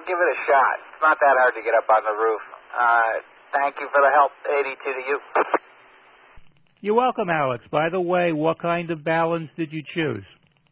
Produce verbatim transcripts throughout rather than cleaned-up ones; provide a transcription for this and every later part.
give it a shot. It's not that hard to get up on the roof. Uh, thank you for the help. eighty-two to you. You're welcome, Alex. By the way, what kind of balance did you choose?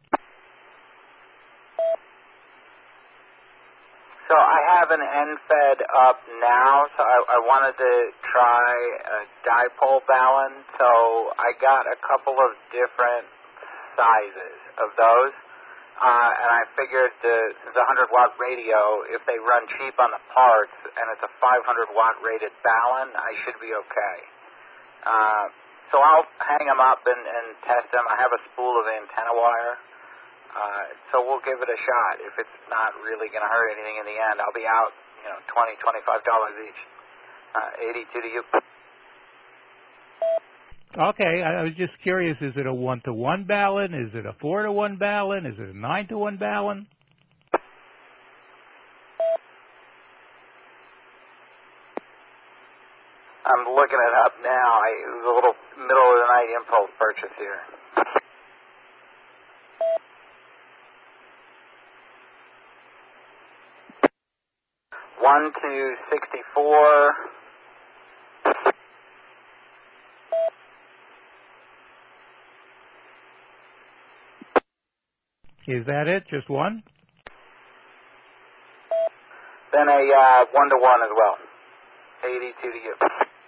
So I have an N FED up now, so I, I wanted to try a dipole balance. So I got a couple of different sizes of those, uh, and I figured the, since a one hundred watt radio, if they run cheap on the parts and it's a five hundred watt rated balun, I should be okay. Uh, so I'll hang them up and, and test them. I have a spool of antenna wire. Uh, so we'll give it a shot. If it's not really going to hurt anything in the end, I'll be out, you know, twenty, twenty-five dollars each. Uh, eighty-two to you. Okay, I was just curious, is it a one to one balun? Is it a four to one balun? Is it a nine to one balun? I'm looking it up now. I, it was a little middle of the night impulse purchase here. One to sixty-four. Is that it? Just one? Then a uh, one to one as well. eighty-two to you.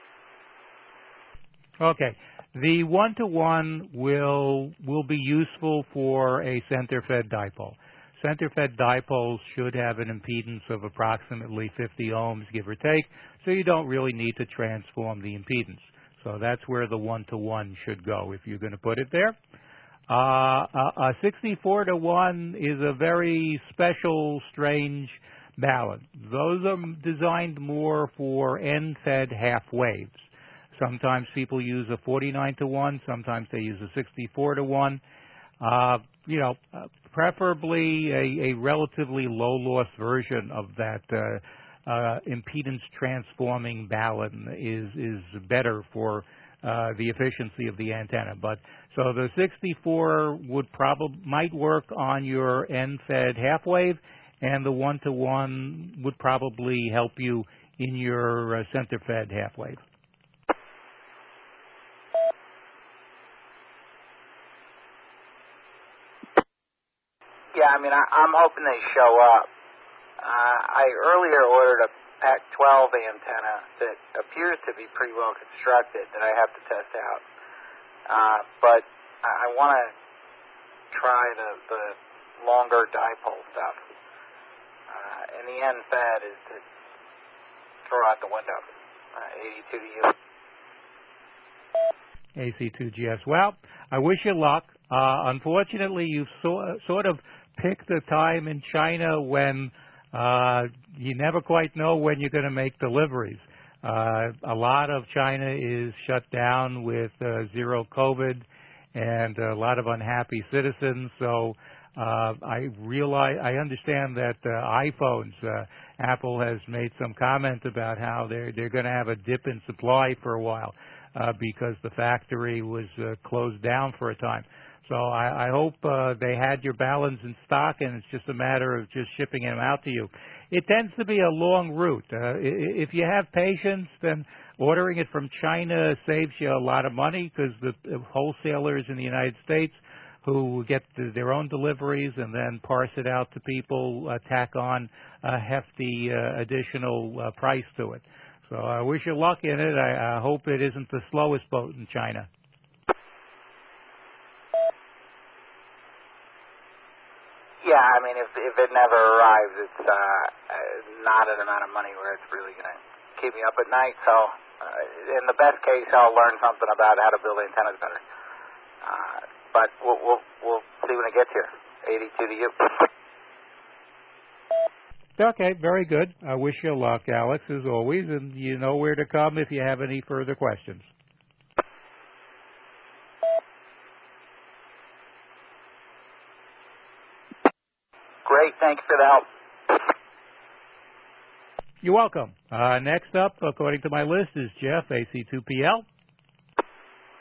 Okay. The one to one will will be useful for a center-fed dipole. Center-fed dipoles should have an impedance of approximately fifty ohms, give or take, so you don't really need to transform the impedance. So that's where the one to one should go if you're going to put it there. Uh, a sixty-four to one is a very special, strange balun. Those are designed more for N-fed half waves. Sometimes people use a forty-nine to one, sometimes they use a sixty-four to one. Uh, you know, uh, preferably a, a relatively low-loss version of that uh, uh, impedance transforming balun is is better for uh, the efficiency of the antenna. But so the sixty-four would probably might work on your N-fed half wave, and the one to one would probably help you in your uh, center-fed half wave. Yeah, I mean, I, I'm hoping they show up. Uh, I earlier ordered a Pac twelve antenna that appears to be pretty well constructed that I have to test out. Uh, but I, I want to try the, the longer dipole stuff. Uh, and the N-fed is to throw out the window. Uh, eighty-two to you. A C two G S. Well, I wish you luck. Uh, unfortunately, you've so, sort of picked a time in China when uh, you never quite know when you're going to make deliveries. Uh, a lot of China is shut down with uh, zero COVID and a lot of unhappy citizens. So uh, I realize, I understand that uh, iPhones, uh, Apple has made some comment about how they're they're going to have a dip in supply for a while uh, because the factory was uh, closed down for a time. So I, I hope uh, they had your baluns in stock, and it's just a matter of just shipping them out to you. It tends to be a long route. Uh, if you have patience, then ordering it from China saves you a lot of money because the wholesalers in the United States who get their own deliveries and then parse it out to people uh, tack on a hefty uh, additional uh, price to it. So I wish you luck in it. I, I hope it isn't the slowest boat in China. Yeah, I mean, if if it never arrives, it's uh, not an amount of money where it's really going to keep me up at night. So, uh, in the best case, I'll learn something about how to build antennas better. Uh, but we'll, we'll we'll see when it gets here. eighty-two to you. Okay, very good. I wish you luck, Alex, as always, and you know where to come if you have any further questions. Great, thanks for the help. You're welcome. Uh, next up, according to my list, is Jeff, A C two P L.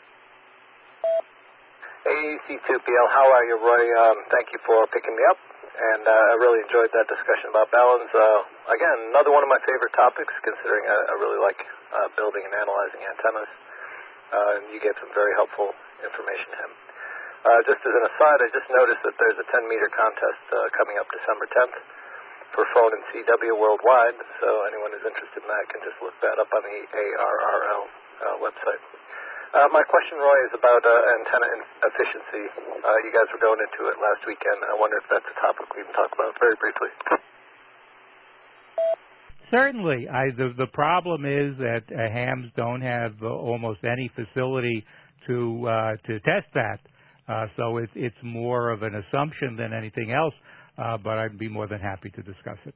A C two P L, how are you, Roy? Um, thank you for picking me up. and uh, I really enjoyed that discussion about balance. Uh, again, another one of my favorite topics, considering I, I really like uh, building and analyzing antennas. Uh, and you gave some very helpful information to him. Uh, just as an aside, I just noticed that there's a ten-meter contest uh, coming up December tenth for phone and C W worldwide, so anyone who's interested in that can just look that up on the A R R L uh, website. Uh, my question, Roy, is about uh, antenna efficiency. Uh, you guys were going into it last weekend. I wonder if that's a topic we can talk about very briefly. Certainly. I, the, the problem is that uh, hams don't have uh, almost any facility to uh, to test that. Uh, so it, it's more of an assumption than anything else, uh, but I'd be more than happy to discuss it.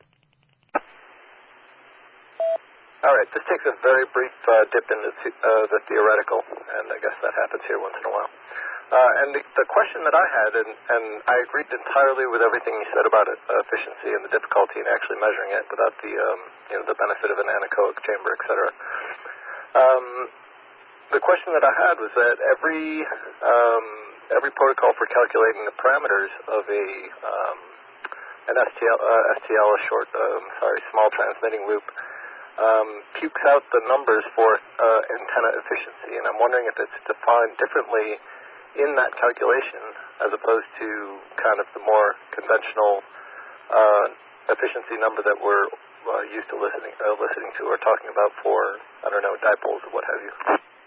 All right, this takes a very brief uh, dip into uh, the theoretical, and I guess that happens here once in a while. Uh, and the, the question that I had, and, and I agreed entirely with everything you said about it, uh, efficiency and the difficulty in actually measuring it without the um, you know the benefit of an anechoic chamber, et cetera. Um, the question that I had was that every um, every protocol for calculating the parameters of a um, an S T L, uh, S T L, a short, um, sorry, small transmitting loop. Um, pukes out the numbers for uh, antenna efficiency, and I'm wondering if it's defined differently in that calculation as opposed to kind of the more conventional uh, efficiency number that we're uh, used to listening uh, listening to or talking about for, I don't know, dipoles or what have you.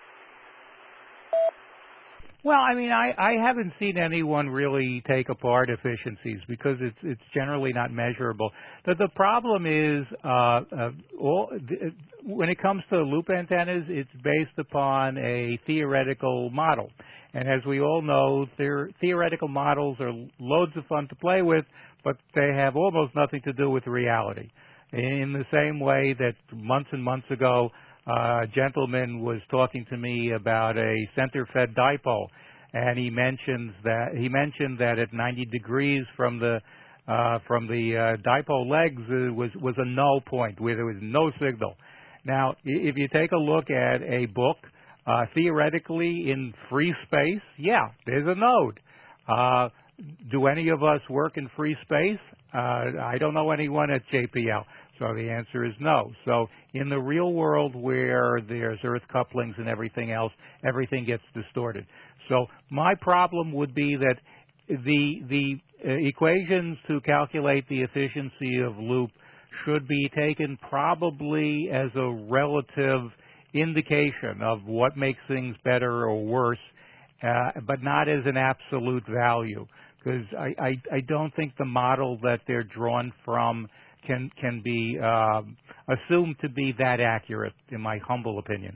Well, I mean, I, I haven't seen anyone really take apart efficiencies because it's it's generally not measurable. The, the problem is uh, uh, all, th- when it comes to loop antennas, it's based upon a theoretical model. And as we all know, their theoretical models are loads of fun to play with, but they have almost nothing to do with reality. In the same way that months and months ago, Uh, a gentleman was talking to me about a center-fed dipole, and he mentions that he mentioned that at ninety degrees from the uh, from the uh, dipole legs uh, was was a null point where there was no signal. Now, if you take a look at a book, uh, theoretically in free space, yeah, there's a node. Uh, do any of us work in free space? Uh, I don't know anyone at J P L. So the answer is no. So in the real world where there's earth couplings and everything else, everything gets distorted. So my problem would be that the the uh, equations to calculate the efficiency of loop should be taken probably as a relative indication of what makes things better or worse, uh, but not as an absolute value. Because I, I, I don't think the model that they're drawn from can can be um, assumed to be that accurate, in my humble opinion.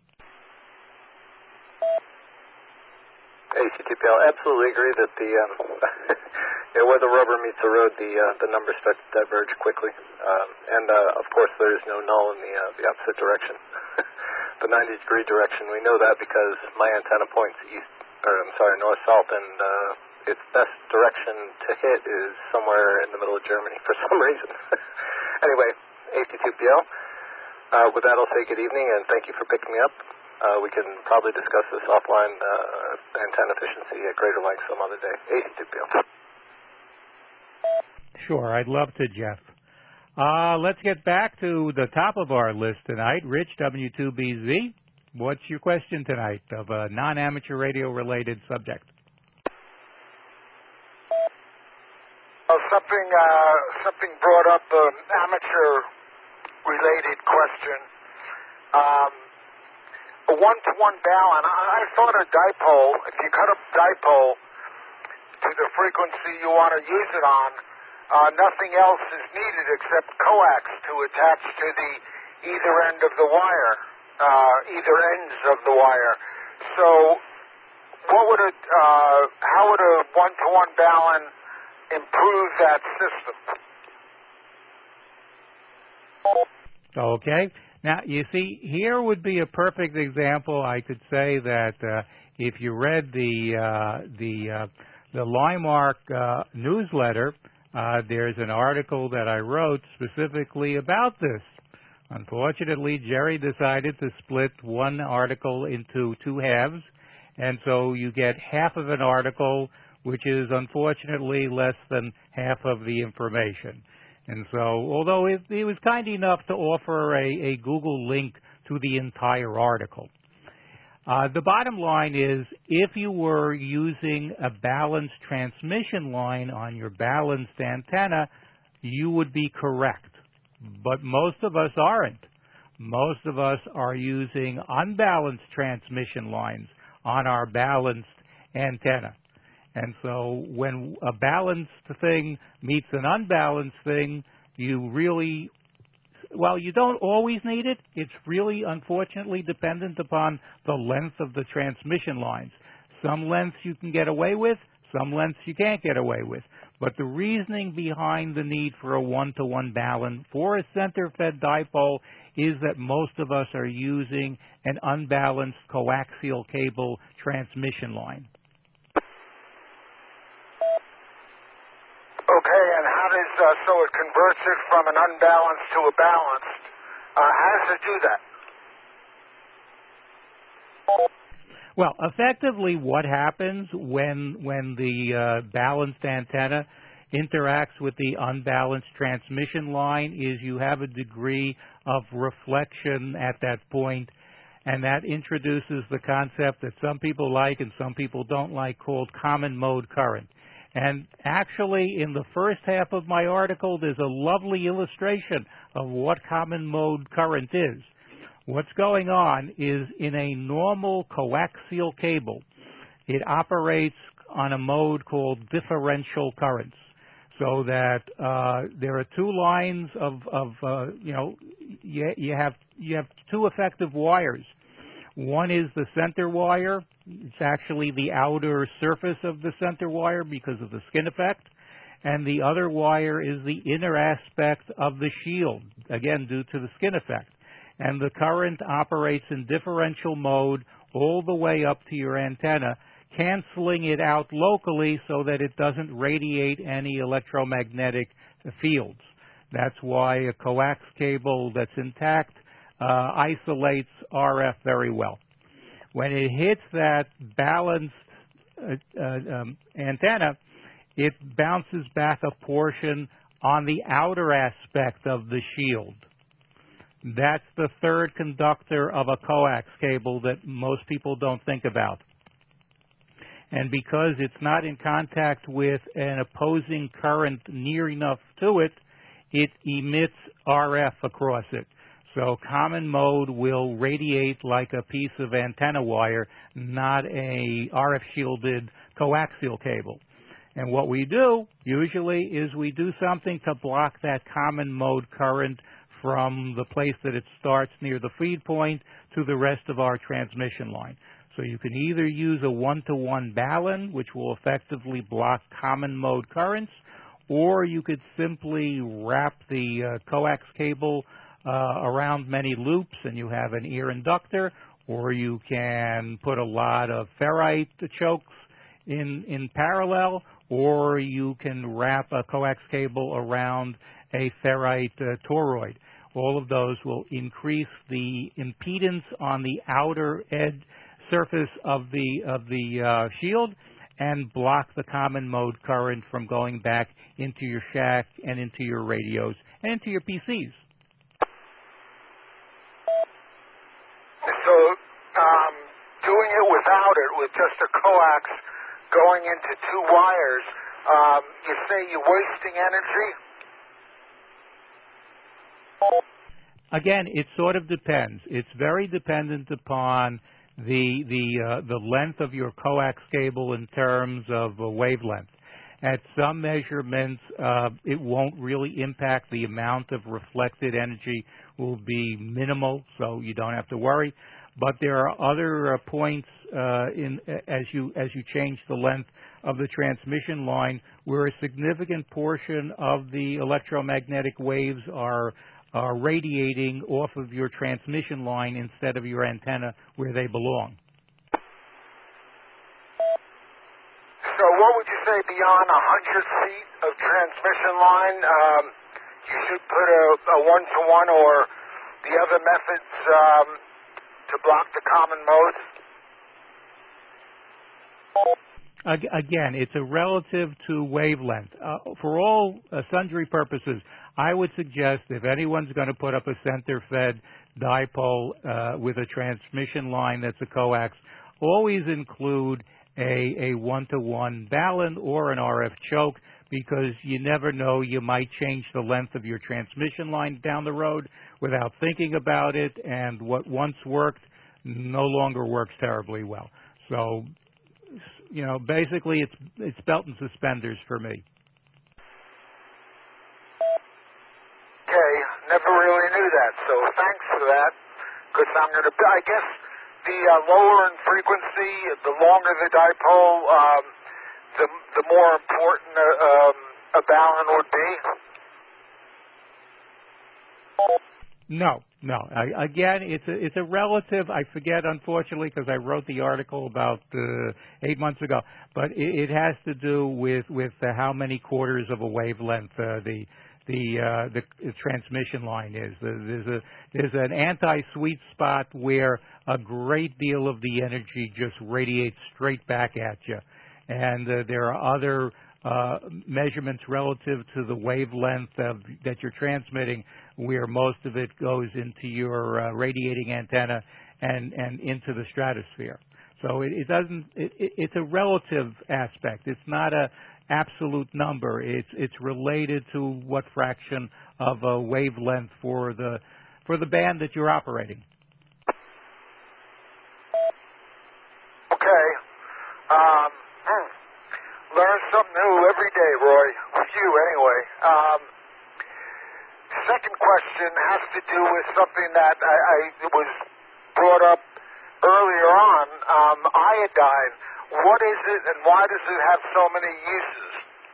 A C T P L, absolutely agree that the um, you know, where the rubber meets the road, the uh, the numbers start to diverge quickly, um, and uh, of course there is no null in the uh, the opposite direction, the ninety degree direction. We know that because my antenna points east, or I'm sorry, north south, and uh, its best direction to hit is somewhere in the middle of Germany for some reason. Anyway, A C T P L, uh, with that I'll say good evening and thank you for picking me up. Uh, we can probably discuss this offline, uh, antenna efficiency at greater length some other day. A C T P L. Sure, I'd love to, Jeff. Uh, let's get back to the top of our list tonight. Rich, W two B Z, what's your question tonight of a non-amateur radio-related subject? Well, something, uh, something brought up an amateur-related question. Um, a one-to-one balance. I, I thought a dipole, if you cut a dipole to the frequency you want to use it on, uh, nothing else is needed except coax to attach to the either end of the wire, uh, either ends of the wire. So, what would a, uh, how would a one-to-one balance improve that system? Okay. Now, you see, here would be a perfect example. I could say that uh, if you read the uh, the uh, the Limark uh, newsletter, uh, there's an article that I wrote specifically about this. Unfortunately, Jerry decided to split one article into two halves, and so you get half of an article which is unfortunately less than half of the information. And so, although it, it was kind enough to offer a, a Google link to the entire article. Uh, the bottom line is, if you were using a balanced transmission line on your balanced antenna, you would be correct. But most of us aren't. Most of us are using unbalanced transmission lines on our balanced antenna. And so when a balanced thing meets an unbalanced thing, you really, well, you don't always need it. It's really, unfortunately, dependent upon the length of the transmission lines. Some lengths you can get away with, some lengths you can't get away with. But the reasoning behind the need for a one-to-one balance for a center-fed dipole is that most of us are using an unbalanced coaxial cable transmission line. Okay, and how does, uh, so it converts it from an unbalanced to a balanced. Uh, how does it do that? Well, effectively what happens when, when the uh, balanced antenna interacts with the unbalanced transmission line is you have a degree of reflection at that point, and that introduces the concept that some people like and some people don't like called common mode current. And actually, in the first half of my article, there's a lovely illustration of what common mode current is. What's going on is in a normal coaxial cable, it operates on a mode called differential currents. So that uh, there are two lines of, of uh, you know, you, you have you have two effective wires. One is the center wire. It's actually the outer surface of the center wire because of the skin effect. And the other wire is the inner aspect of the shield, again, due to the skin effect. And the current operates in differential mode all the way up to your antenna, canceling it out locally so that it doesn't radiate any electromagnetic fields. That's why a coax cable that's intact uh, isolates R F very well. When it hits that balanced uh, uh, um, antenna, it bounces back a portion on the outer aspect of the shield. That's the third conductor of a coax cable that most people don't think about. And because it's not in contact with an opposing current near enough to it, it emits R F across it. So common mode will radiate like a piece of antenna wire, not a R F shielded coaxial cable. And what we do usually is we do something to block that common mode current from the place that it starts near the feed point to the rest of our transmission line. So you can either use a one-to-one balun, which will effectively block common mode currents, or you could simply wrap the uh, coax cable uh, around many loops and you have an ear inductor, or you can put a lot of ferrite chokes in, in parallel, or you can wrap a coax cable around a ferrite uh, toroid. All of those will increase the impedance on the outer edge surface of the of the uh, shield and block the common mode current from going back into your shack and into your radios and into your P Cs. So um, doing it without it, with just a coax going into two wires, um, you say you're wasting energy? Again, it sort of depends. It's very dependent upon the the uh, the length of your coax cable in terms of uh, wavelength. At some measurements, uh, it won't really impact. The amount of reflected energy will be minimal, so you don't have to worry. But there are other uh, points uh, in as you as you change the length of the transmission line where a significant portion of the electromagnetic waves are are radiating off of your transmission line instead of your antenna where they belong. So what would you say beyond one hundred feet of transmission line, um, you should put a, a one-to-one or the other methods um, to block the common mode? Again, it's a relative to wavelength. Uh, for all uh, sundry purposes, I would suggest if anyone's going to put up a center-fed dipole uh, with a transmission line that's a coax, always include a, a one-to-one balun or an R F choke, because you never know, you might change the length of your transmission line down the road without thinking about it, and what once worked no longer works terribly well. So, you know, basically it's it's belt and suspenders for me. Okay, never really knew that, so thanks for that, because I'm going to, I guess the uh, lower in frequency, the longer the dipole, um, the, the more important uh, um, a balun would be? No, no. I, again, it's a, it's a relative. I forget, unfortunately, because I wrote the article about uh, eight months ago. But it, it has to do with with uh, how many quarters of a wavelength uh, the the, uh, the the transmission line is. There's a there's an anti-sweet spot where a great deal of the energy just radiates straight back at you, and uh, there are other uh, measurements relative to the wavelength of, that you're transmitting, where most of it goes into your uh, radiating antenna and, and into the stratosphere. So it, it doesn't, it, it, it's a relative aspect. It's not a absolute number. It's, it's related to what fraction of a wavelength for the, for the band that you're operating. Okay. Um, learn something new every day, Roy. With you, anyway. Um, second question has to do with something that I, I was brought up earlier on, um, iodine. What is it, and why does it have so many uses?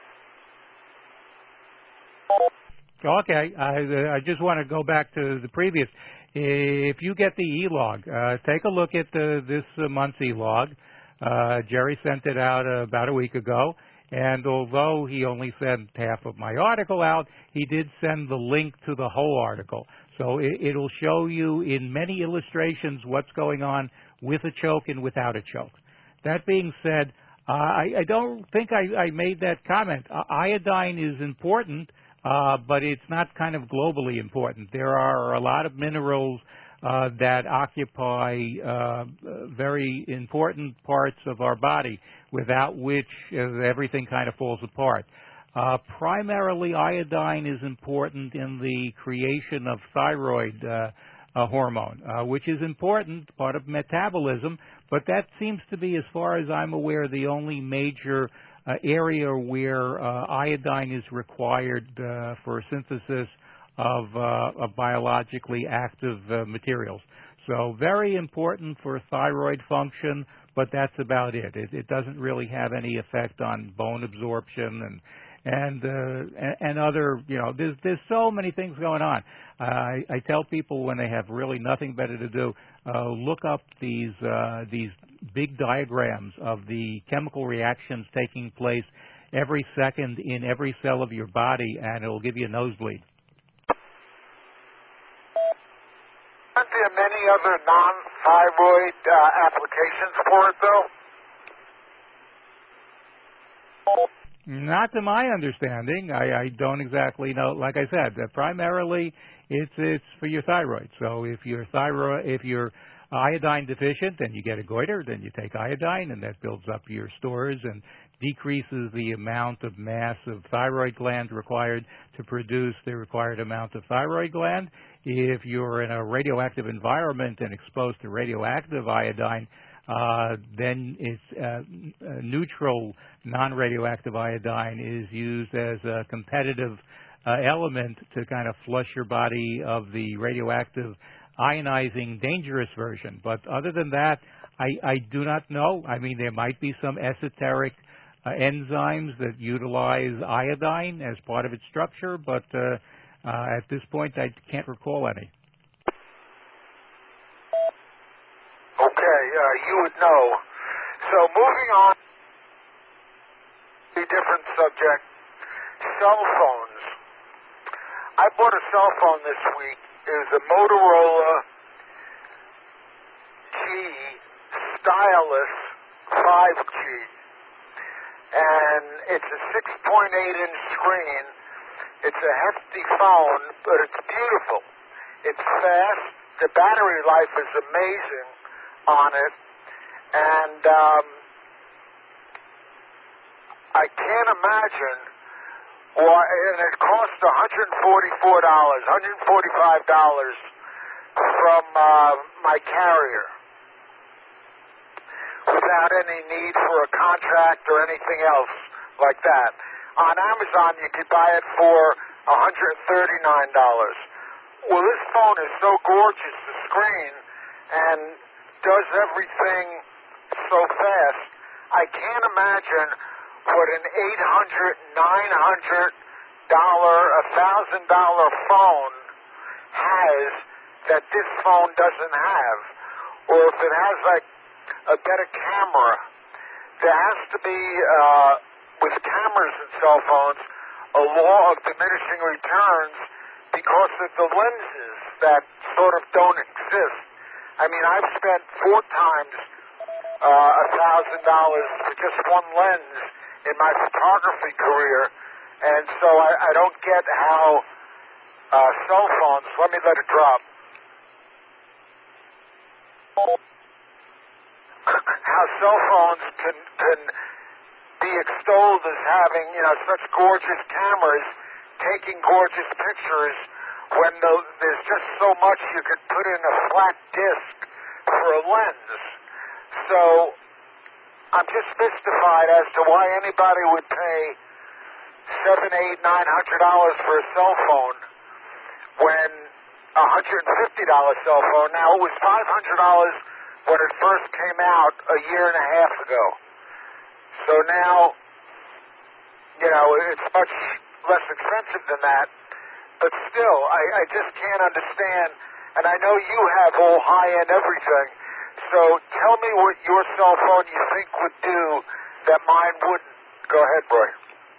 Okay, I, I just want to go back to the previous. If you get the E-log, uh, take a look at the, this uh, month's E-log. Uh, Jerry sent it out uh, about a week ago, and although he only sent half of my article out, he did send the link to the whole article. So it, it'll show you in many illustrations what's going on with a choke and without a choke. That being said, uh, I, I don't think I, I made that comment. Uh, iodine is important, uh, but it's not kind of globally important. There are a lot of minerals uh, that occupy uh, very important parts of our body, without which uh, everything kind of falls apart. Uh, primarily, iodine is important in the creation of thyroid uh, uh, hormone, uh, which is important, part of metabolism, but that seems to be, as far as I'm aware, the only major uh, area where uh, iodine is required uh, for synthesis of, uh, of biologically active uh, materials. So very important for thyroid function, but that's about it. It, it doesn't really have any effect on bone absorption and and uh, and, and other, you know, there's there's so many things going on. Uh, I, I tell people when they have really nothing better to do, uh, look up these uh, these big diagrams of the chemical reactions taking place every second in every cell of your body, and it'll give you a nosebleed. Aren't there many other non-thyroid uh, applications for it, though? Not to my understanding. I, I don't exactly know. Like I said, uh, primarily it's it's for your thyroid. So if you're thyroid, if you're iodine deficient, then you get a goiter. Then you take iodine, and that builds up your stores and decreases the amount of mass of thyroid gland required to produce the required amount of thyroid gland. If you're in a radioactive environment and exposed to radioactive iodine, uh, then it's uh, neutral, non-radioactive iodine is used as a competitive uh, element to kind of flush your body of the radioactive, ionizing, dangerous version. But other than that, I, I do not know. I mean, there might be some esoteric uh, enzymes that utilize iodine as part of its structure, but uh, uh, at this point, I can't recall any. Okay, uh, you would know. So moving on to a different subject, cell phones. I bought a cell phone this week. It was a Motorola G Stylus five G. and it's a six point eight inch screen. It's a hefty phone, but it's beautiful. It's fast. The battery life is amazing on it, and um, I can't imagine why. And it cost one hundred forty-four dollars, one hundred forty-five dollars from uh, my carrier, without any need for a contract or anything else like that. On Amazon, you could buy it for one hundred thirty-nine dollars. Well, this phone is so gorgeous, the screen, and does everything so fast. I can't imagine what an eight hundred dollars, nine hundred dollars, one thousand dollars phone has that this phone doesn't have. Or if it has, like, a better camera. There has to be, uh, with cameras and cell phones, a law of diminishing returns because of the lenses that sort of don't exist. I mean, I've spent four times uh, a thousand dollars for just one lens in my photography career, and so I, I don't get how uh, cell phones, let me let it drop, how cell phones can, can be extolled as having, you know, such gorgeous cameras, taking gorgeous pictures, when the, there's just so much you could put in a flat disc for a lens. So I'm just mystified as to why anybody would pay seven, eight, nine hundred dollars for a cell phone when a one hundred fifty dollars cell phone. Now, it was five hundred dollars when it first came out a year and a half ago. So now, you know, it's much less expensive than that. But still, I, I just can't understand. And I know you have all high-end everything. So tell me what your cell phone you think would do that mine wouldn't. Go ahead, Roy.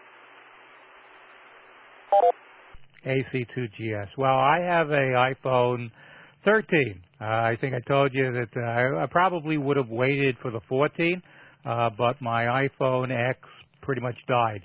A C two G S. Well, I have a iPhone thirteen. Uh, I think I told you that uh, I, I probably would have waited for the fourteen, uh, but my iPhone X pretty much died,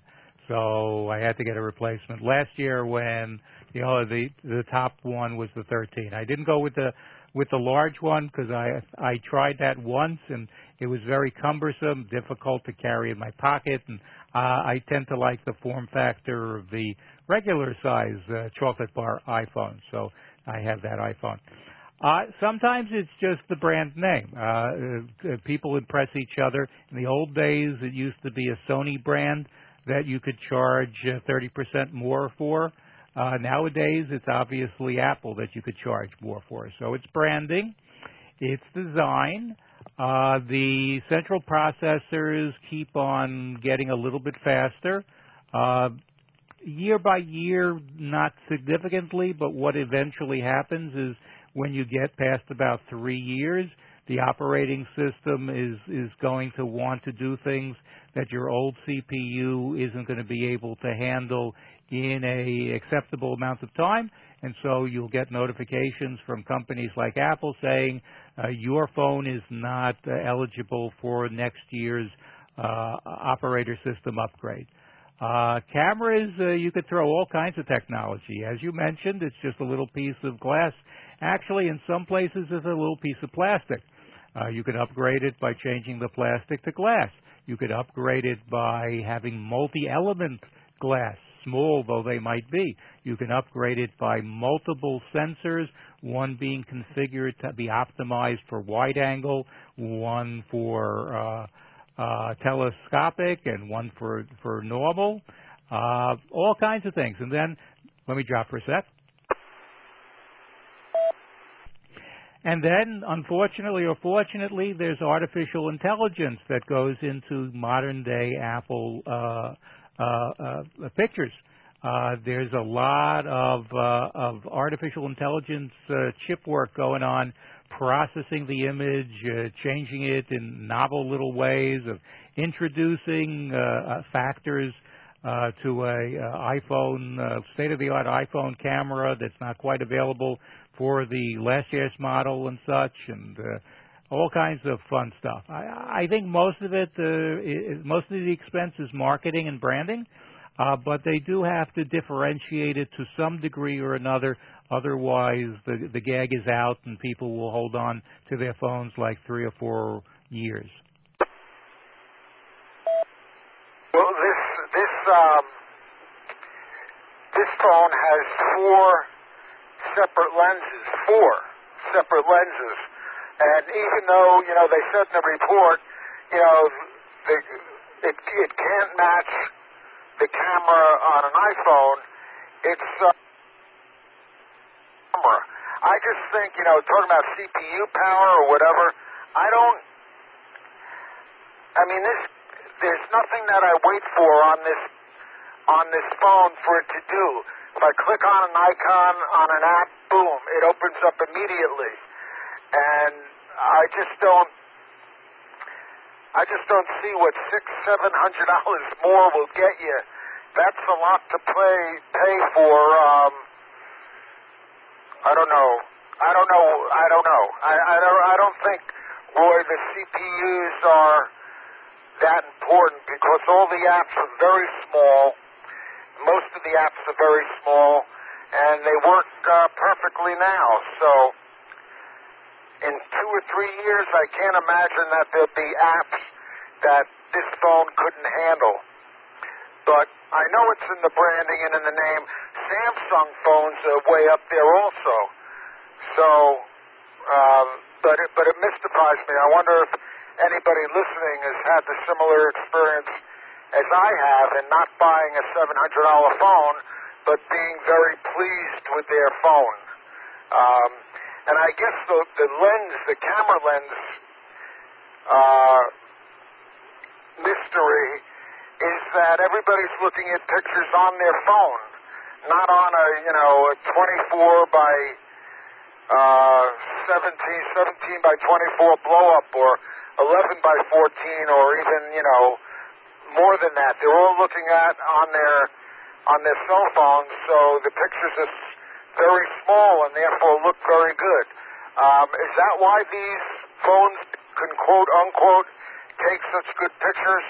so I had to get a replacement. Last year, when you know the the top one was the thirteen, I didn't go with the with the large one because I I tried that once and it was very cumbersome, difficult to carry in my pocket, and uh, I tend to like the form factor of the regular size uh, chocolate bar iPhone, so I have that iPhone. Uh, sometimes it's just the brand name. Uh, uh, people impress each other. In the old days, it used to be a Sony brand that you could charge uh, thirty percent more for. Uh, nowadays, it's obviously Apple that you could charge more for. So it's branding. It's design. Uh, the central processors keep on getting a little bit faster. Uh, year by year, not significantly, but what eventually happens is when you get past about three years, the operating system is, is going to want to do things that your old C P U isn't going to be able to handle in a acceptable amount of time. And so you'll get notifications from companies like Apple saying uh, your phone is not uh, eligible for next year's uh, operator system upgrade. Uh, cameras, uh, you could throw all kinds of technology. As you mentioned, it's just a little piece of glass. Actually, in some places, it's a little piece of plastic. Uh, you could upgrade it by changing the plastic to glass. You could upgrade it by having multi-element glass, small though they might be. You can upgrade it by multiple sensors, one being configured to be optimized for wide angle, one for uh, uh, telescopic, and one for, for normal, uh, all kinds of things. And then, let me drop for a sec. And then, unfortunately or fortunately, there's artificial intelligence that goes into modern-day Apple uh, uh, uh, pictures. Uh, there's a lot of, uh, of artificial intelligence uh, chip work going on, processing the image, uh, changing it in novel little ways, of introducing uh, uh, factors uh, to a uh, iPhone, uh, state-of-the-art iPhone camera that's not quite available for the last year's model and such, and uh, all kinds of fun stuff. I, I think most of it, uh, is, most of the expense is marketing and branding, uh, but they do have to differentiate it to some degree or another. Otherwise, the, the gag is out and people will hold on to their phones like three or four years. Well, this this um, this phone has four separate lenses, four separate lenses, and even though you know they said in the report, you know, the, it it can't match the camera on an iPhone, it's uh, camera. I just think you know, talking about C P U power or whatever, I don't. I mean, this. There's nothing that I wait for on this on this phone for it to do. If I click on an icon on an app, boom, it opens up immediately. And I just don't I just don't see what six, seven hundred dollars more will get you. That's a lot to play pay for. Um, I don't know. I don't know. I don't know. I, I don't. I don't think, Roy, the C P Us are that important because all the apps are very small. Most of the apps are very small, and they work uh, perfectly now. So in two or three years, I can't imagine that there'll be apps that this phone couldn't handle. But I know it's in the branding and in the name. Samsung phones are way up there also. So, um, but it, but it mystifies me. I wonder if anybody listening has had the similar experience as I have in not buying a seven hundred dollars phone, but being very pleased with their phone. Um, and I guess the, the lens, the camera lens uh, mystery is that everybody's looking at pictures on their phone, not on a, you know, a twenty-four by uh, seventeen, seventeen by twenty-four blow-up or eleven by fourteen or even, you know, more than that. They're all looking at on their on their cell phones, so the pictures are very small and therefore look very good. Um, is that why these phones can quote unquote take such good pictures?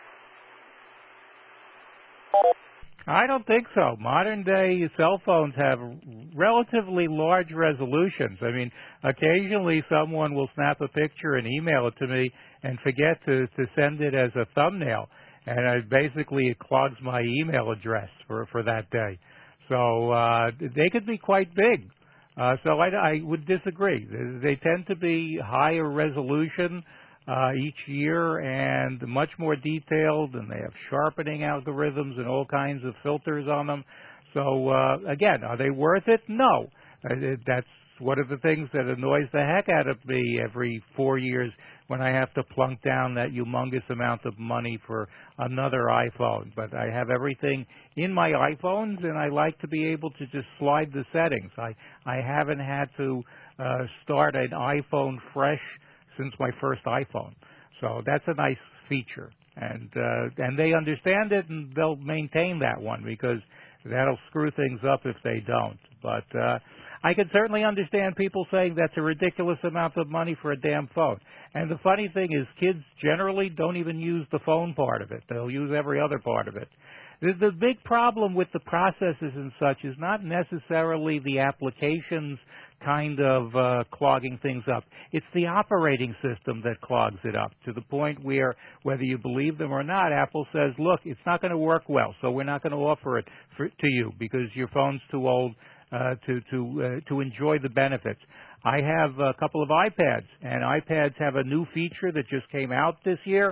I don't think so. Modern day cell phones have relatively large resolutions. I mean, occasionally someone will snap a picture and email it to me and forget to, to send it as a thumbnail. And I, basically it clogs my email address for, for that day. So uh, they could be quite big. Uh, so I, I would disagree. They tend to be higher resolution Uh, each year and much more detailed, and they have sharpening algorithms and all kinds of filters on them. So, uh, again, are they worth it? No. Uh, that's one of the things that annoys the heck out of me every four years when I have to plunk down that humongous amount of money for another iPhone. But I have everything in my iPhones, and I like to be able to just slide the settings. I, I haven't had to uh, start an iPhone fresh since my first iPhone. So that's a nice feature. And uh, and they understand it, and they'll maintain that one because that'll screw things up if they don't. But uh, I can certainly understand people saying that's a ridiculous amount of money for a damn phone. And the funny thing is kids generally don't even use the phone part of it. They'll use every other part of it. The, the big problem with the processors and such is not necessarily the applications kind of uh, clogging things up. It's the operating system that clogs it up to the point where, whether you believe them or not, Apple says, look, it's not going to work well, so we're not going to offer it for, to you because your phone's too old uh, to to uh, to enjoy the benefits. I have a couple of iPads, and iPads have a new feature that just came out this year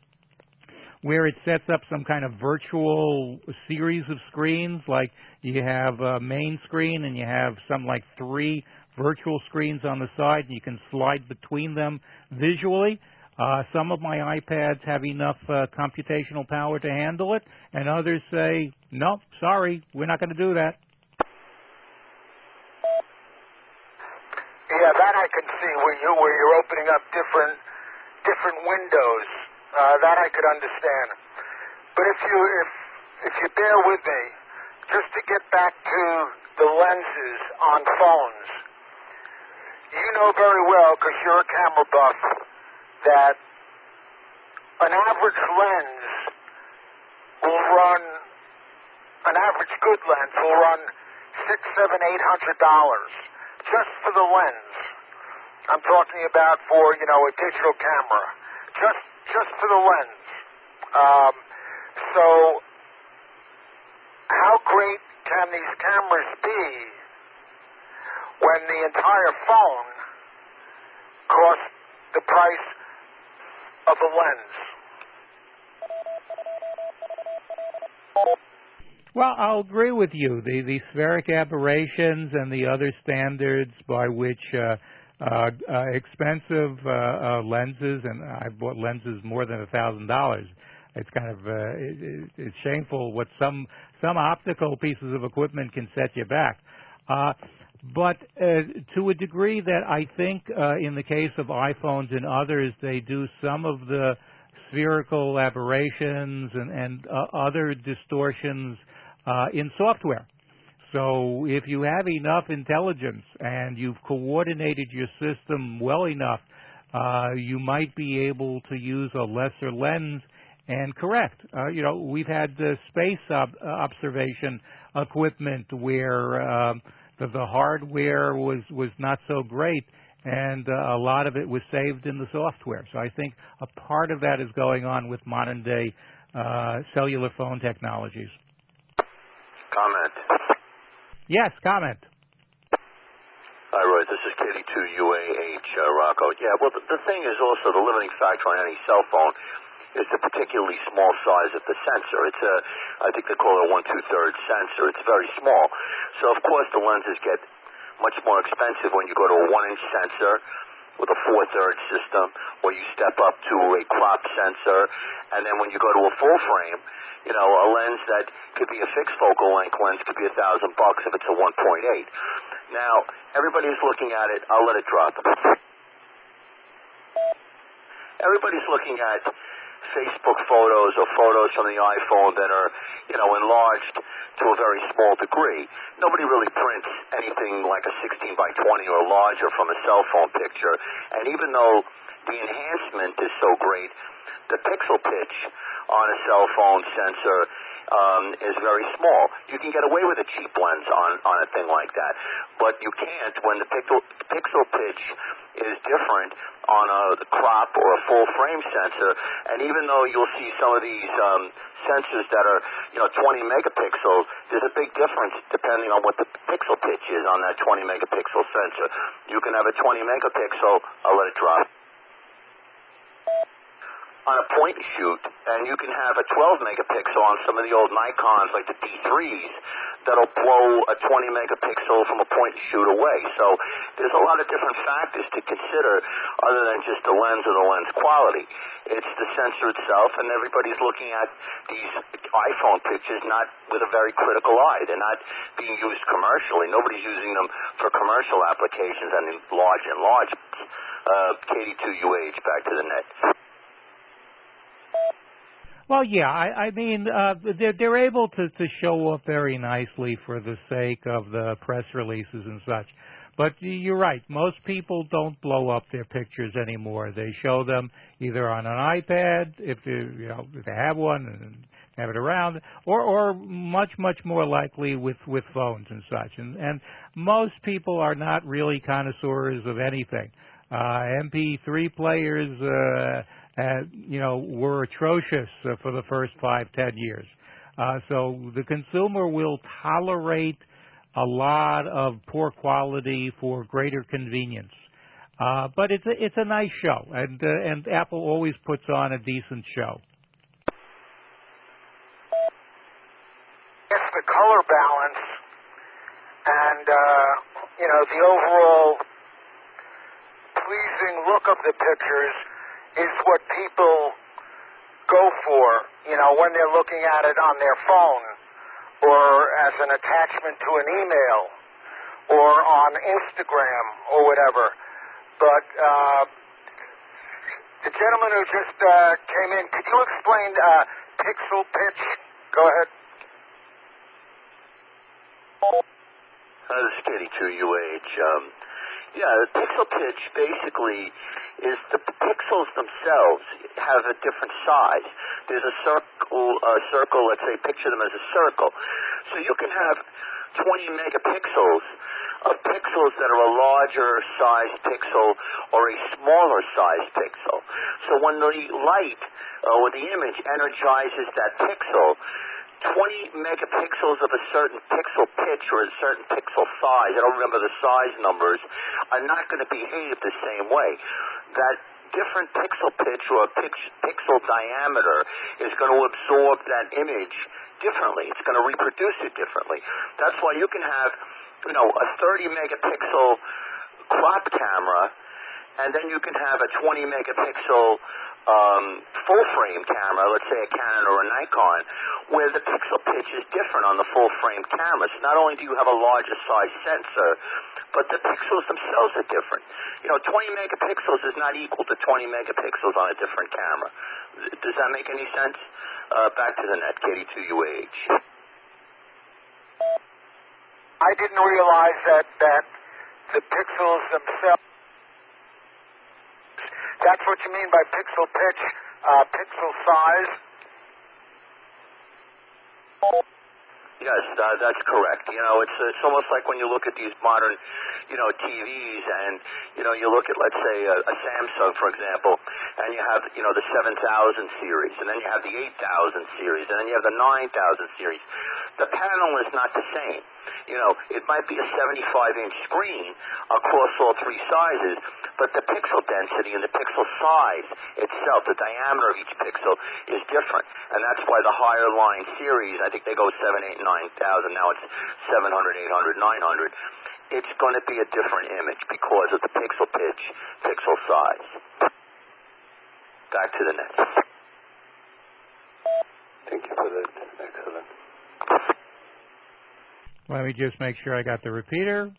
where it sets up some kind of virtual series of screens, like you have a main screen and you have some like three virtual screens on the side, and you can slide between them visually. Uh, some of my iPads have enough uh, computational power to handle it, and others say, no, sorry, we're not going to do that. Yeah, that I can see where you where you're opening up different different windows. Uh, that I could understand. But if you if if you bear with me, just to get back to the lenses on phones, you know very well, because you're a camera buff, that an average lens will run, an average good lens will run six, seven, eight hundred dollars just for the lens. I'm talking about for, you know, a digital camera, just just for the lens. Um, so, how great can these cameras be when the entire phone costs the price of a lens? Well, I'll agree with you. The, the spheric aberrations and the other standards by which uh, uh, uh, expensive uh, uh, lenses, and I've bought lenses more than a thousand dollars. It's kind of uh, it, it's shameful what some some optical pieces of equipment can set you back. Uh, but uh, to a degree that I think uh, in the case of iPhones and others, they do some of the spherical aberrations and, and uh, other distortions uh, in software. So if you have enough intelligence and you've coordinated your system well enough, uh, you might be able to use a lesser lens and correct. Uh, you know, we've had uh, space ob- observation equipment where uh, the, the hardware was, was not so great, and uh, a lot of it was saved in the software. So I think a part of that is going on with modern-day uh, cellular phone technologies. Comment. Yes, comment. Hi, Roy. This is K D two U A H, uh, Rocco. Yeah, well, the, the thing is also the limiting factor on any cell phone is the particularly small size of the sensor. It's a, I think they call it a one two-thirds sensor. It's very small. So, of course, the lenses get much more expensive when you go to a one-inch sensor with a four-thirds system, or you step up to a crop sensor, and then when you go to a full frame, you know, a lens that could be a fixed focal length lens could be a thousand bucks if it's a one point eight. Now, everybody's looking at it. I'll let it drop. Everybody's looking at Facebook photos or photos from the iPhone that are, you know, enlarged to a very small degree. Nobody really prints anything like a sixteen by twenty or larger from a cell phone picture. And even though the enhancement is so great, the pixel pitch on a cell phone sensor um, is very small. You can get away with a cheap lens on, on a thing like that, but you can't when the pixel, pixel pitch is different on a crop or a full frame sensor. And even though you'll see some of these um, sensors that are, you know, twenty megapixels, there's a big difference depending on what the pixel pitch is on that twenty megapixel sensor. You can have a twenty megapixel, I'll let it drop, on a point and shoot, and you can have a twelve megapixel on some of the old Nikons like the D threes that'll blow a twenty megapixel from a point and shoot away. So there's a lot of different factors to consider other than just the lens or the lens quality. It's the sensor itself, and everybody's looking at these iPhone pictures not with a very critical eye. They're not being used commercially. Nobody's using them for commercial applications and in large enlargements. Uh, K D two U H, back to the net. Well, yeah, I, I mean, uh, they're, they're able to, to show up very nicely for the sake of the press releases and such. But you're right, most people don't blow up their pictures anymore. They show them either on an iPad, if you, you know, if they have one and have it around, or, or much, much more likely with, with phones and such. And, and most people are not really connoisseurs of anything. Uh, M P three players, uh, Uh, you know, were atrocious uh, for the first five, ten years. Uh, so the consumer will tolerate a lot of poor quality for greater convenience. Uh, but it's a, it's a nice show, and uh, and Apple always puts on a decent show. It's the color balance and, uh, you know, the overall pleasing look of the pictures is what people go for, you know, when they're looking at it on their phone or as an attachment to an email or on Instagram or whatever. But uh, the gentleman who just uh, came in, could you explain uh, pixel pitch? Go ahead. Uh, this is K D two U H. Um, Yeah, the pixel pitch basically is the pixels themselves have a different size. There's a circle, a circle, let's say, picture them as a circle. So you can have twenty megapixels of pixels that are a larger size pixel or a smaller size pixel. So when the light uh, or the image energizes that pixel, twenty megapixels of a certain pixel pitch or a certain pixel size, I don't remember the size numbers, are not going to behave the same way. That different pixel pitch or a pix, pixel diameter is going to absorb that image differently. It's going to reproduce it differently. That's why you can have, you know, a thirty megapixel crop camera, and then you can have a twenty megapixel um, full frame camera, let's say a Canon or a Nikon, where the pixel pitch is different on the full frame camera. So not only do you have a larger size sensor, but the pixels themselves are different. You know, twenty megapixels is not equal to twenty megapixels on a different camera. Does that make any sense? Uh, back to the net, K D two U H. I didn't realize that, that the pixels themselves, that's what you mean by pixel pitch, uh, pixel size? Yes, uh, that's correct. You know, it's it's almost like when you look at these modern, you know, T Vs, and you know, you look at, let's say, a, a Samsung, for example, and you have, you know, the seven thousand series, and then you have the eight thousand series, and then you have the nine thousand series. The panel is not the same. You know, it might be a seventy-five inch screen across all three sizes, but the pixel density and the pixel size itself, the diameter of each pixel, is different. And that's why the higher line series, I think they go seven, eight, nine thousand. Now it's seven hundred, eight hundred, nine hundred. It's going to be a different image because of the pixel pitch, pixel size. Back to the net. Thank you for that. Excellent. Let me just make sure I got the repeater.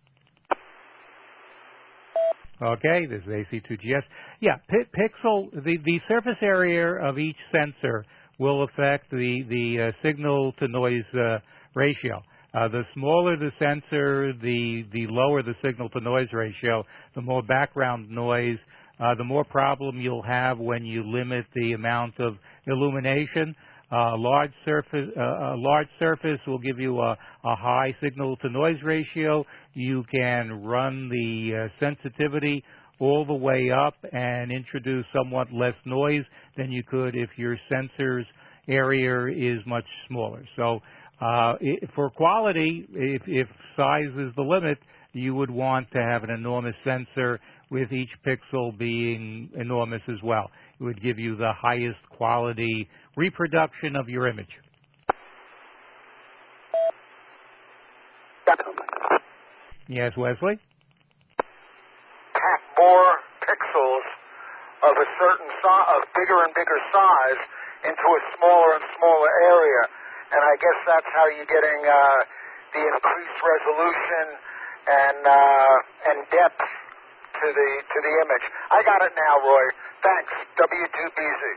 Okay, this is A C two G S. Yeah, p- pixel, the, the surface area of each sensor will affect the, the uh, signal-to-noise uh, ratio. Uh, the smaller the sensor, the, the lower the signal-to-noise ratio, the more background noise, uh, the more problem you'll have when you limit the amount of illumination. Uh, a large surface, uh, a large surface will give you a, a high signal-to-noise ratio. You can run the uh, sensitivity all the way up and introduce somewhat less noise than you could if your sensor's area is much smaller. So, uh, it, for quality, if, if size is the limit, you would want to have an enormous sensor with each pixel being enormous as well. It would give you the highest quality reproduction of your image. Yes, Wesley? Pack more pixels of a certain size, of bigger and bigger size, into a smaller and smaller area. And I guess that's how you're getting uh, the increased resolution and uh, and depth to the to the image. I got it now, Roy. Thanks. W two B Z.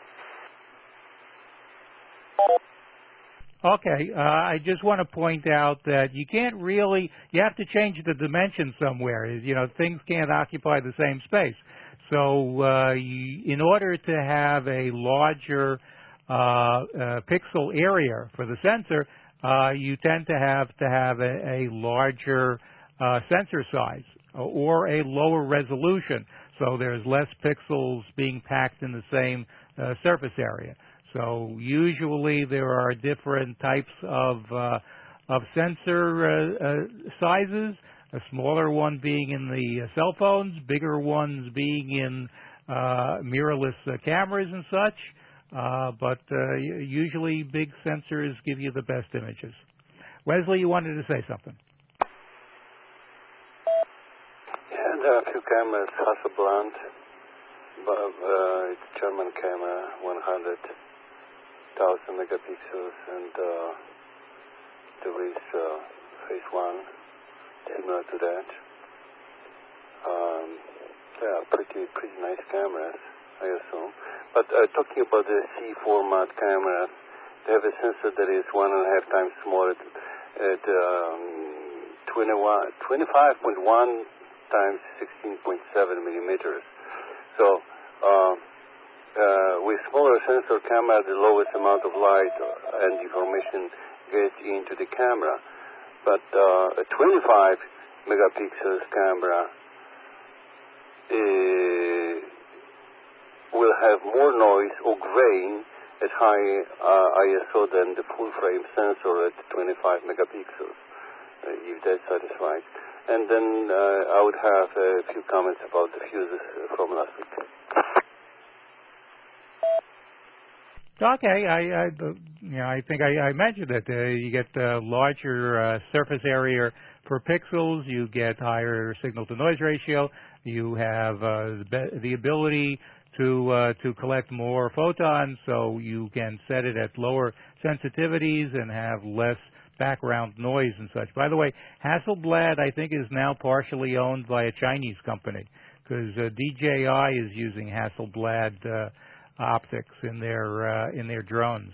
Okay, uh, I just want to point out that you can't really, you have to change the dimension somewhere. You know, things can't occupy the same space. So uh, you, in order to have a larger uh, uh, pixel area for the sensor, uh, you tend to have to have a, a larger uh, sensor size or a lower resolution. So there's less pixels being packed in the same uh, surface area. So usually there are different types of uh, of sensor uh, uh, sizes. A smaller one being in the uh, cell phones, bigger ones being in uh, mirrorless uh, cameras and such. Uh, but uh, usually big sensors give you the best images. Wesley, you wanted to say something. Yeah, there are a few cameras. Hasselblad, but uh, it's German camera, one hundred thousand megapixels, and uh, there is uh, phase one, similar to that. Um, yeah, pretty pretty nice cameras, I assume. But uh, talking about the C format camera, they have a sensor that is one and a half times smaller at, at um, twenty-one, twenty-five point one times sixteen point seven millimeters. So uh, uh, with smaller sensor camera, the lowest amount of light and information gets into the camera. But uh, a twenty-five megapixels camera uh, will have more noise or grain at high uh, I S O than the full-frame sensor at twenty-five megapixels, uh, if that satisfies. And then uh, I would have a few comments about the fuses uh, from last week. Okay, I, I, you know, I think I, I mentioned it. Uh, you get uh, larger uh, surface area per pixels. You get higher signal-to-noise ratio. You have uh, the, the ability to uh, to collect more photons, so you can set it at lower sensitivities and have less background noise and such. By the way, Hasselblad, I think, is now partially owned by a Chinese company because uh, D J I is using Hasselblad uh, optics in their uh, in their drones.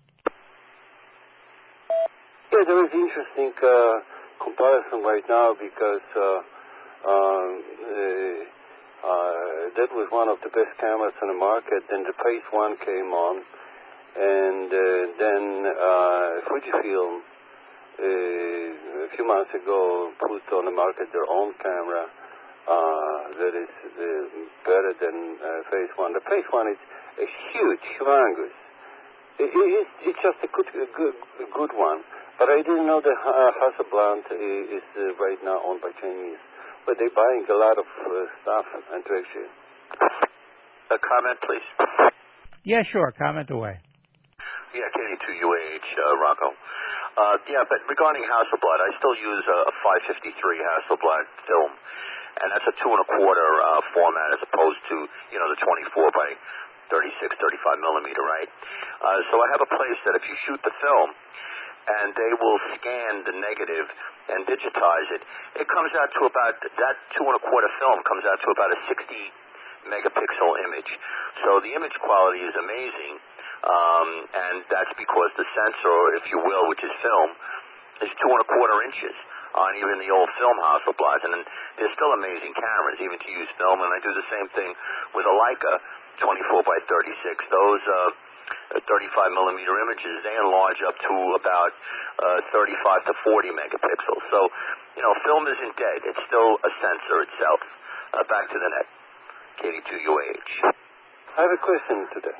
Yeah, there is interesting uh, comparison right now because uh, um, uh, uh, that was one of the best cameras on the market. Then the Pace One came on, and uh, then uh, Fujifilm uh, a few months ago put on the market their own camera uh, that is uh, better than uh, Pace One. The Pace One is a huge, humongous. It, it, it's just a good, a good, a good one. But I didn't know that uh, Hasselblad is uh, right now owned by Chinese. But they're buying a lot of uh, stuff and traction. A comment, please. Yeah, sure. Comment away. Yeah, K D two U A H, uh, Rocco. Uh, yeah, but regarding Hasselblad, I still use a, a five fifty-three Hasselblad film, and that's a two and a quarter uh, format as opposed to, you know, the twenty-four by thirty-six, thirty-five millimeter, right? Uh, so I have a place that if you shoot the film, and they will scan the negative and digitize it, it comes out to about, that two and a quarter film comes out to about a sixty megapixel image. So the image quality is amazing, um, and that's because the sensor, if you will, which is film, is two and a quarter inches on even the old film Hasselblad, and they're still amazing cameras, even to use film, and I do the same thing with a Leica twenty-four by thirty-six. Those uh, thirty-five millimeter images, they enlarge up to about uh, thirty-five to forty megapixels. So, you know, film isn't dead. It's still a sensor itself. Uh, back to the net. K D two U A H. I have a question to that.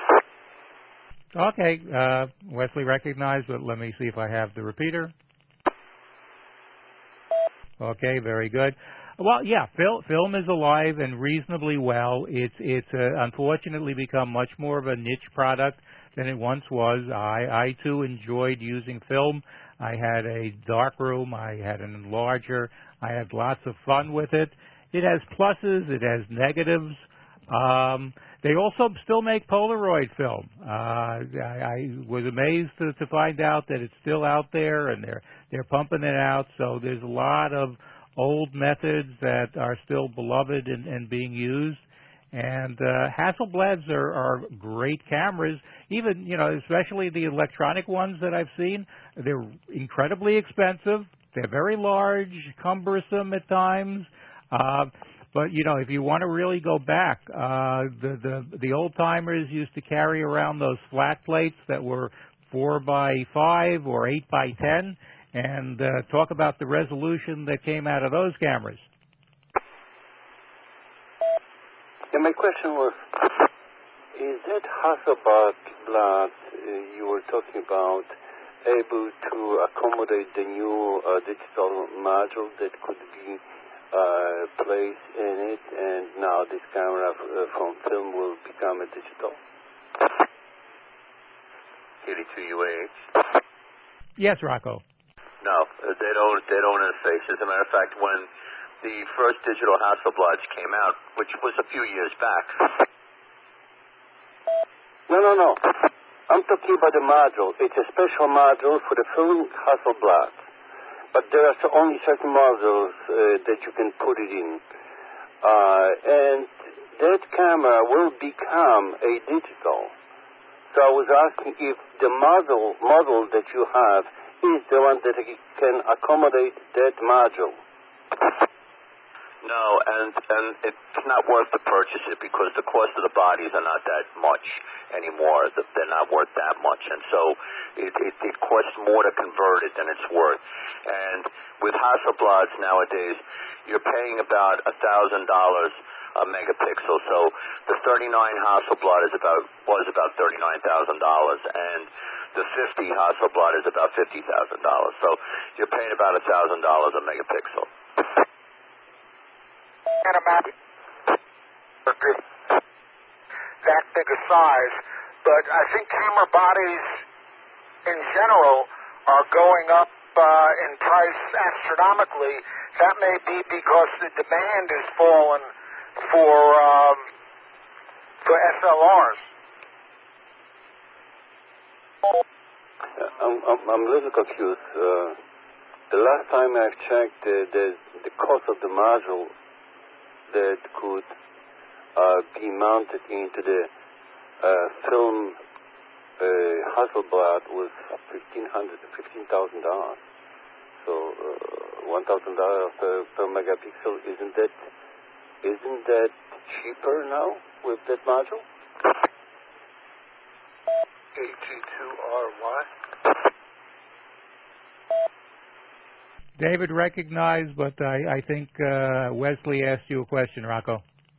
Okay, uh, Wesley recognized, but let me see if I have the repeater. Okay, very good. Well, yeah, fil- film is alive and reasonably well. It's it's uh, unfortunately become much more of a niche product than it once was. I, I too enjoyed using film. I had a dark room. I had an enlarger. I had lots of fun with it. It has pluses. It has negatives. Um, they also still make Polaroid film. Uh, I, I was amazed to, to find out that it's still out there, and they're they're pumping it out. So there's a lot of old methods that are still beloved and, and being used. And uh, Hasselblads are, are great cameras. Even, you know, especially the electronic ones that I've seen, they're incredibly expensive. They're very large, cumbersome at times. Uh, but, you know, if you want to really go back, uh, the, the, the old-timers used to carry around those flat plates that were four by five or eight by ten, and uh, talk about the resolution that came out of those cameras. And my question was, is that Hasselblad uh, you were talking about able to accommodate the new uh, digital module that could be uh, placed in it, and now this camera uh, from film will become a digital? K D two U A H? Yes, Rocco. No, they don't. They don't interface. As a matter of fact, when the first digital Hasselblads came out, which was a few years back. No, no, no. I'm talking about the module. It's a special module for the film Hasselblad, but there are only certain modules uh, that you can put it in, uh, and that camera will become a digital. So I was asking if the model model that you have is the one that can accommodate that module. No, and and it's not worth to purchase it because the cost of the bodies are not that much anymore. They're not worth that much, and so it, it, it costs more to convert it than it's worth. And with Hasselblads nowadays, you're paying about a thousand dollars a megapixel. So the thirty-nine Hasselblad is about was about thirty-nine thousand dollars, and the fifty Hasselblad is about fifty thousand dollars. So you're paying about a thousand dollars a megapixel. And about that big a size, but I think camera bodies in general are going up uh, in price astronomically. That may be because the demand has fallen for um, for S L Rs. I'm, I'm, I'm a little confused. Uh, the last time I checked, uh, the the cost of the module that could uh, be mounted into the uh, film uh, Hasselblad was fifteen hundred to fifteen thousand dollars. So uh, one thousand dollars per, per megapixel. Isn't that isn't that cheaper now with that module? A G two R Y. David recognized, but I, I think uh, Wesley asked you a question, Rocco.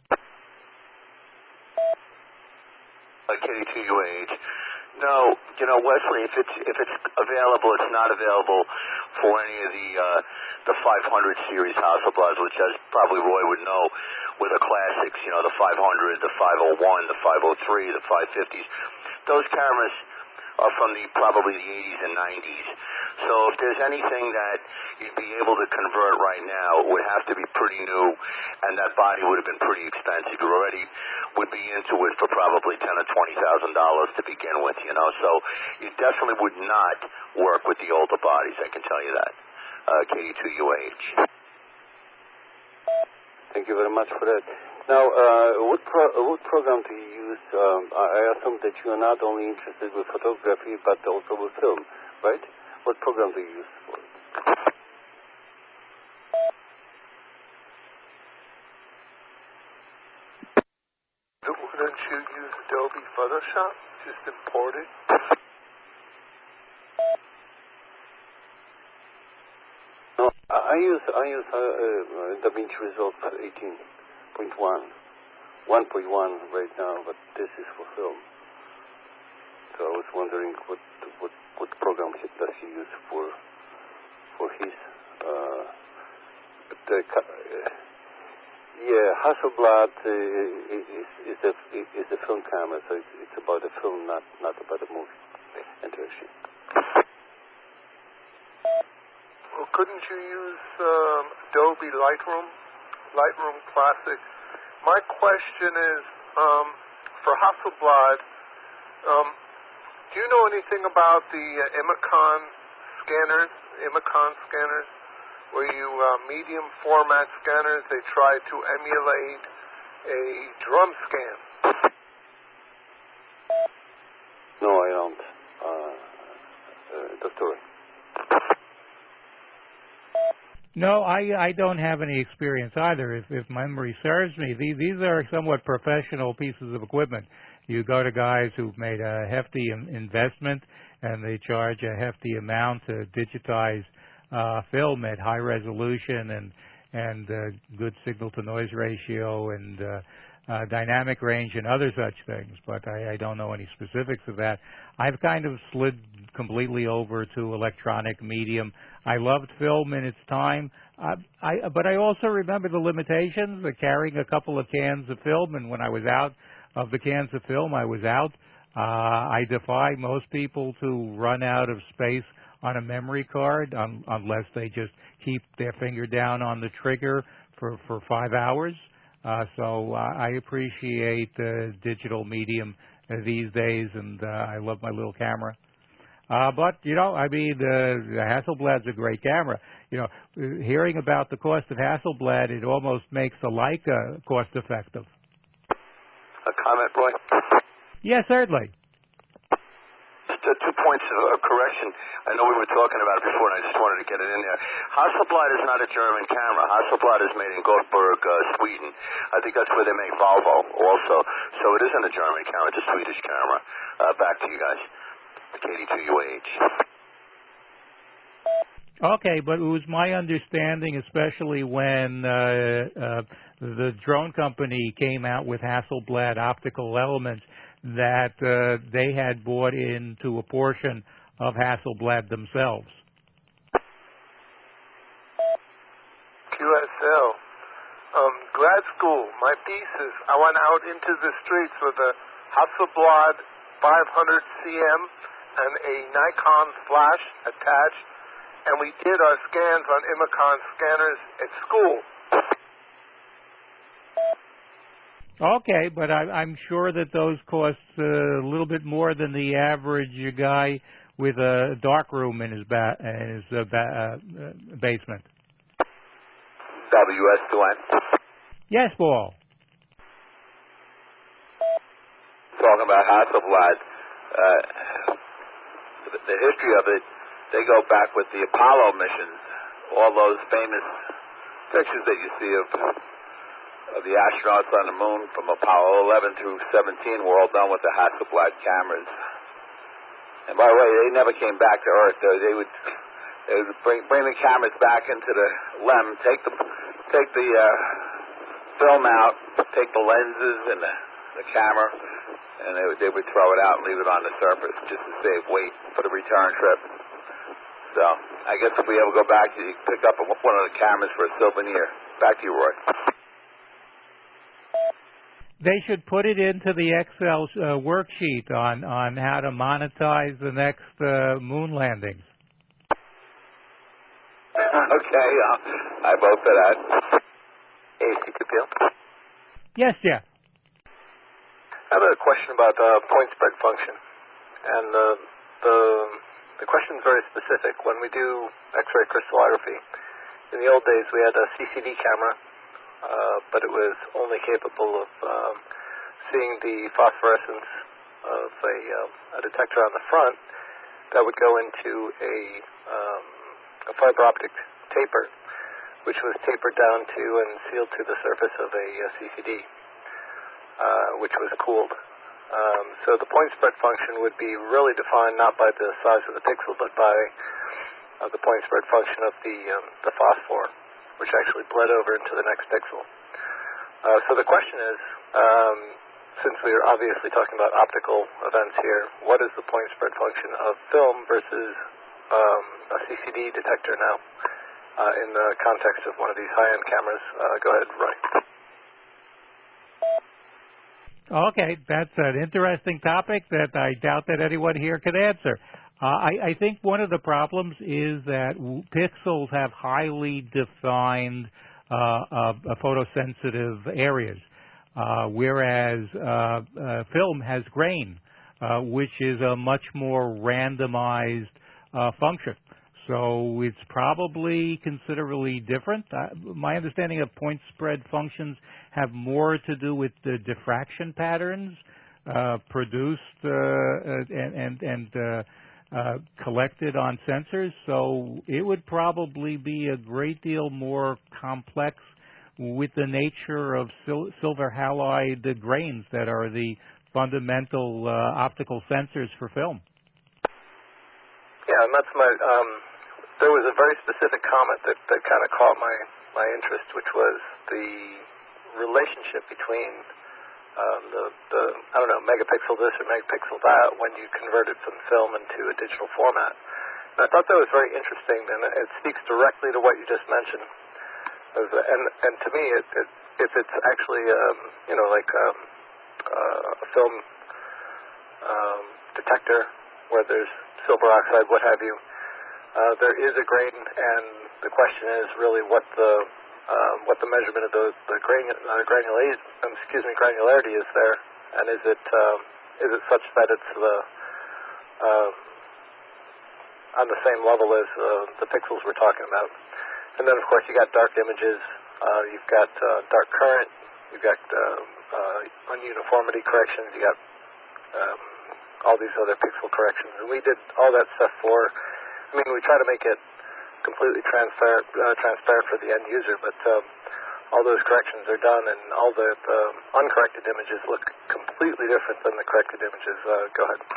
K D two U H. No, you know, Wesley, if it's if it's available, it's not available for any of the uh, the five hundred series Hasselblads, which, as probably Roy would know, were the classics. You know, the five hundred, the five oh one, the five oh three, the five fifties. Those cameras are from the probably the eighties and nineties. So if there's anything that you'd be able to convert right now, it would have to be pretty new, and that body would have been pretty expensive. You already would be into it for probably ten or twenty thousand dollars to begin with, you know. So it definitely would not work with the older bodies. I can tell you that. Uh, K D two U H. Thank you very much for that. Now, uh, what, pro what program do you use? Um, I assume that you are not only interested with photography, but also with film, right? What program do you use for it? Wouldn't you use Adobe Photoshop? Just import it? No, I use I use uh, uh, DaVinci Resolve eighteen point one, one point one right now, but this is for film. So I was wondering what what what program does he use for for his uh, the, uh, yeah, Hasselblad uh, is is a is a film camera, so it's, it's about the film, not not about the movie. Interesting. Well, couldn't you use um, Adobe Lightroom, Lightroom Classic? My question is, um, for Hasselblad, um, do you know anything about the uh, Imicon scanners, Imicon scanners, where you uh, medium format scanners, they try to emulate a drum scan? No, I don't, uh, uh, Doctor Ray. No, I I don't have any experience either. If, if memory serves me, these these are somewhat professional pieces of equipment. You go to guys who've made a hefty investment, and they charge a hefty amount to digitize uh, film at high resolution and and uh, good signal to noise ratio and uh, uh, dynamic range and other such things. But I, I don't know any specifics of that. I've kind of slid completely over to electronic medium. I loved film in its time, uh, I, but I also remember the limitations of carrying a couple of cans of film, and when I was out of the cans of film, I was out. Uh, I defy most people to run out of space on a memory card un unless they just keep their finger down on the trigger for, for five hours. Uh, so uh, I appreciate the digital medium uh, these days, and uh, I love my little camera. Uh, but, you know, I mean, uh, the Hasselblad's a great camera. You know, hearing about the cost of Hasselblad, it almost makes the Leica cost-effective. A comment, Roy? Yes, certainly. Just uh, two points of uh, correction. I know we were talking about it before, and I just wanted to get it in there. Hasselblad is not a German camera. Hasselblad is made in Göteborg, Sweden. I think that's where they make Volvo also. So it isn't a German camera, it's a Swedish camera. Uh, back to you guys. K D two U H. Okay, but it was my understanding, especially when uh, uh, the drone company came out with Hasselblad optical elements, that uh, they had bought into a portion of Hasselblad themselves. Q S L. Um, grad school, my thesis, I went out into the streets with a Hasselblad five hundred C M and a Nikon flash attached, and we did our scans on Imicon scanners at school. Okay, but I, I'm sure that those cost uh, a little bit more than the average guy with a dark room in his, ba- in his uh, ba- uh, basement. W S two N. Yes, Paul. Talking about Hasselblad, uh, the, the history of it, they go back with the Apollo missions. All those famous pictures that you see of of the astronauts on the moon from Apollo eleven through seventeen were all done with the Hasselblad cameras. And by the way, they never came back to Earth. They, they would they would bring bring the cameras back into the L E M, take the take the uh, film out, take the lenses and the, the camera, and they would they would throw it out and leave it on the surface just to save weight for the return trip. So I guess if we ever go back, you can pick up one of the cameras for a souvenir. Back to you, Roy. They should put it into the Excel uh, worksheet on, on how to monetize the next uh, moon landings. Okay, uh, I vote for that. A C P L. Yes, Jeff. I have a question about uh, point spread function, and uh, the the question is very specific. When we do X-ray crystallography, in the old days we had a C C D camera, uh, but it was only capable of um, seeing the phosphorescence of a, um, a detector on the front that would go into a, um, a fiber optic taper, which was tapered down to and sealed to the surface of a, a C C D, uh, which was cooled. Um, so the point spread function would be really defined not by the size of the pixel, but by uh, the point spread function of the um, the phosphor, which actually bled over into the next pixel. Uh, so the question is, um, since we are obviously talking about optical events here, what is the point spread function of film versus um, a C C D detector now uh, in the context of one of these high-end cameras? Uh, go ahead, Roy. Okay, that's an interesting topic that I doubt that anyone here can answer. Uh, I, I think one of the problems is that w- pixels have highly defined uh, uh, photosensitive areas, uh, whereas uh, uh, film has grain, uh, which is a much more randomized uh, function. So it's probably considerably different. Uh, my understanding of point spread functions have more to do with the diffraction patterns uh, produced uh, and and, and uh, uh, collected on sensors. So it would probably be a great deal more complex with the nature of sil- silver halide grains that are the fundamental uh, optical sensors for film. Yeah, and that's my. Um, there was a very specific comment that, that kind of caught my, my interest, which was the relationship between um, the, the I don't know megapixel this or megapixel that when you convert it from film into a digital format. And I thought that was very interesting, and it speaks directly to what you just mentioned. And and to me, it, it, if it's actually um, you know like um, uh, a film um, detector where there's silver oxide, what have you, uh, there is a grain, and the question is really what the um, what the measurement of the the grain, uh, granularity, um, excuse me, granularity is there, and is it um, is it such that it's the uh, on the same level as uh, the pixels we're talking about? And then, of course, you got dark images, uh, you've got uh, dark current, you've got uh, uh, ununiformity corrections, you got um, all these other pixel corrections. And we did all that stuff for, I mean, we try to make it completely transparent, uh, transparent for the end user, but um, all those corrections are done, and all the, the uncorrected images look completely different than the corrected images. Uh, go ahead.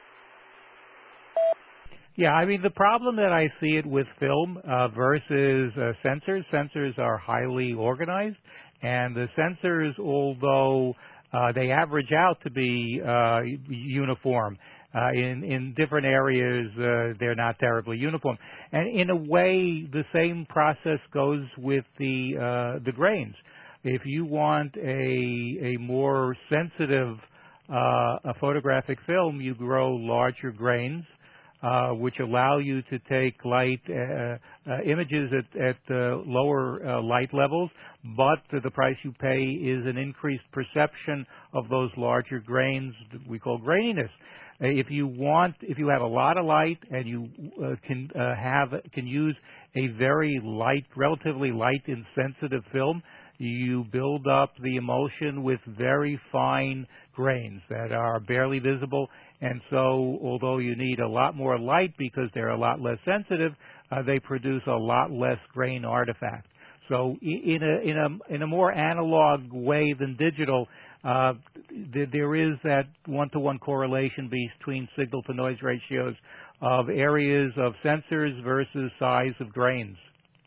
Yeah, I mean, the problem that I see it with film uh, versus uh, sensors, sensors are highly organized, and the sensors, although uh, they average out to be uh, uniform, uh, in, in different areas uh, they're not terribly uniform. And in a way, the same process goes with the, uh, the grains. If you want a, a more sensitive uh, a photographic film, you grow larger grains, Uh, which allow you to take light uh, uh, images at, at uh, lower uh, light levels, but uh, the price you pay is an increased perception of those larger grains that we call graininess. Uh, if you want, if you have a lot of light and you uh, can uh, have can use a very light, relatively light and sensitive film, you build up the emulsion with very fine grains that are barely visible. And so, although you need a lot more light because they're a lot less sensitive, uh, they produce a lot less grain artifact. So, in a in a in a more analog way than digital, uh, th there is that one-to-one correlation between signal-to-noise ratios of areas of sensors versus size of grains.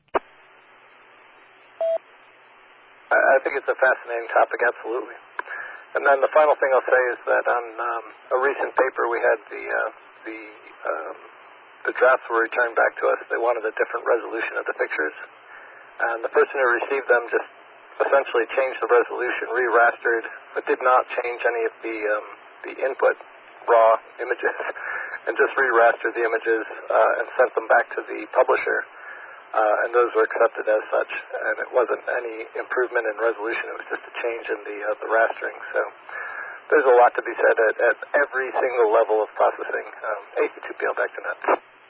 I think it's a fascinating topic, absolutely. And then the final thing I'll say is that on um, a recent paper we had the uh, the um, the drafts were returned back to us. They wanted a different resolution of the pictures, and the person who received them just essentially changed the resolution, re-rastered, but did not change any of the um, the input raw images, and just re-rastered the images uh, and sent them back to the publisher. Uh, and those were accepted as such, and it wasn't any improvement in resolution. It was just a change in the uh, the rastering. So there's a lot to be said at, at every single level of processing. Um, A C two P L back to net.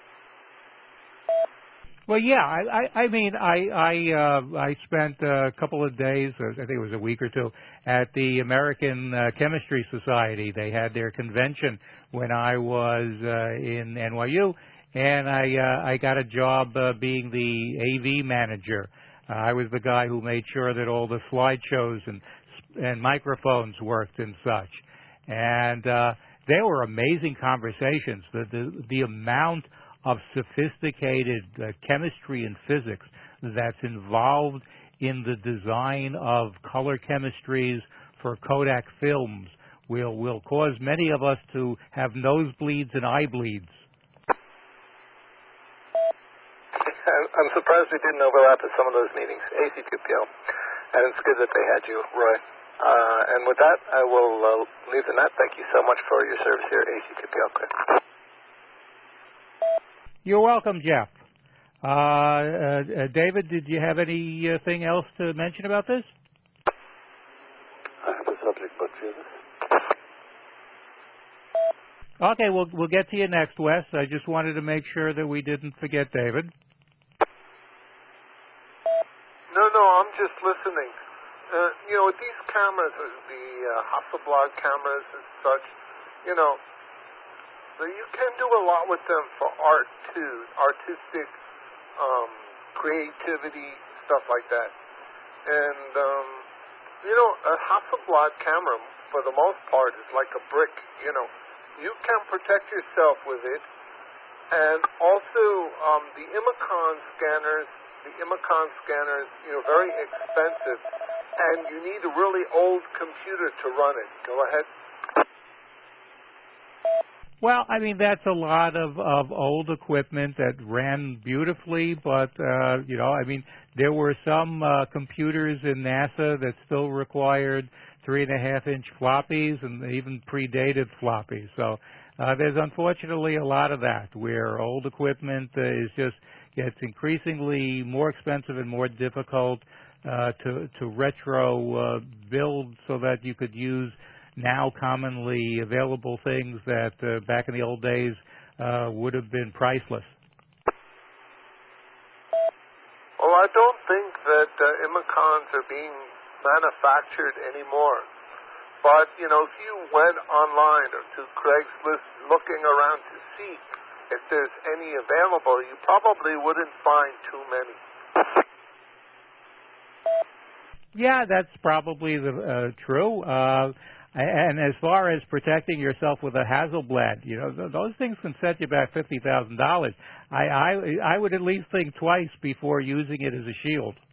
Well, yeah, I, I, I mean, I I, uh, I spent a couple of days, I think it was a week or two, at the American uh, Chemistry Society. They had their convention when I was uh, in N Y U. And I uh, I got a job uh, being the A V manager. Uh, I was the guy who made sure that all the slideshows and and microphones worked and such. And uh, they were amazing conversations. The the, the amount of sophisticated uh, chemistry and physics that's involved in the design of color chemistries for Kodak films will will cause many of us to have nosebleeds and eye bleeds. I'm surprised we didn't overlap at some of those meetings, A C two P L, and it's good that they had you, Roy. Uh, and with that, I will uh, leave the net. Thank you so much for your service here at A C two P L. You're welcome, Jeff. Uh, uh, David, did you have anything else to mention about this? I have a subject, but Jesus. Okay, we'll we'll get to you next, Wes. I just wanted to make sure that we didn't forget David. No, no, I'm just listening. Uh, you know, with these cameras, uh, the uh, Hasselblad cameras and such, you know, so you can do a lot with them for art too, artistic um, creativity, stuff like that. And, um, you know, a Hasselblad camera, for the most part, is like a brick, you know. You can protect yourself with it. And also, um, the Imicon scanners, the Imicon scanners, you know, very expensive, and you need a really old computer to run it. Go ahead. Well, I mean, that's a lot of, of old equipment that ran beautifully, but, uh, you know, I mean, there were some uh, computers in NASA that still required three and a half inch floppies and even predated floppies. So uh, there's unfortunately a lot of that where old equipment uh, is just gets increasingly more expensive and more difficult uh, to, to retro uh, build so that you could use now commonly available things that uh, back in the old days uh, would have been priceless. Well, I don't think that uh, Imicons are being manufactured anymore. But, you know, if you went online or to Craigslist looking around to see if there's any available, you probably wouldn't find too many. Yeah, that's probably the, uh, true. Uh, and as far as protecting yourself with a Hasselblad, you know, th- those things can set you back fifty thousand dollars. I, I I would at least think twice before using it as a shield.